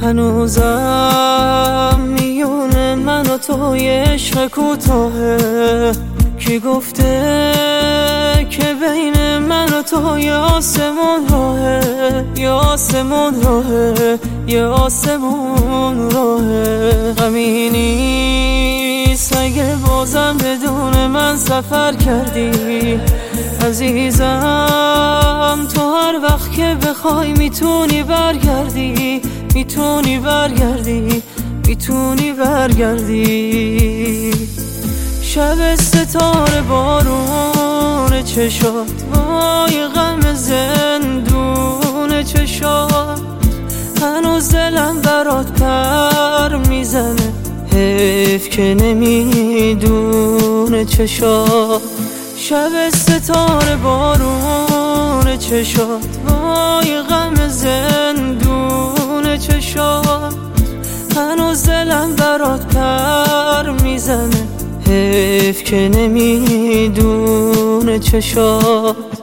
هنوزم میونه من و توی عشق کوتاهه. کی گفته که بین من و تو یه آسمون راهه، یه آسمون راهه، یه آسمون راهه. غمی نیست اگه بازم بدون من سفر کردی عزیزم. تو هر وقت که بخوای میتونی برگردی، میتونی برگردی، میتونی برگردی. شب ستاره بارون چشات، وای غم زندون چشات. هنوز دلم برات پر میزنه، حیف که نمیدونه چشات. شب ستاره بارون چشات، وای غم زندون چشات. هنوز دلم برات پر میزنه، حیف که نمیدونه چشات.